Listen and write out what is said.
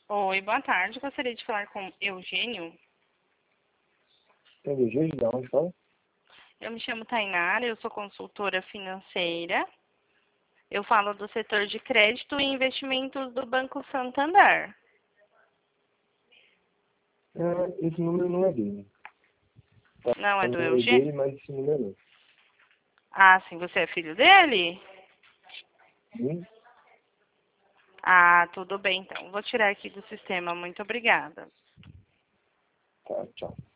Oi, boa tarde. Gostaria de falar com Eugênio. Tem desejo de onde fala? Eu me chamo Tainara, eu sou consultora financeira. Eu falo do setor de crédito e investimentos do Banco Santander. Esse número não é dele. Não é O do número é Eugênio? dele, mas esse número é meu. Ah, sim, você é filho dele? Sim? Ah, tudo bem então. Vou tirar aqui do sistema. Muito obrigada. Tá, tchau.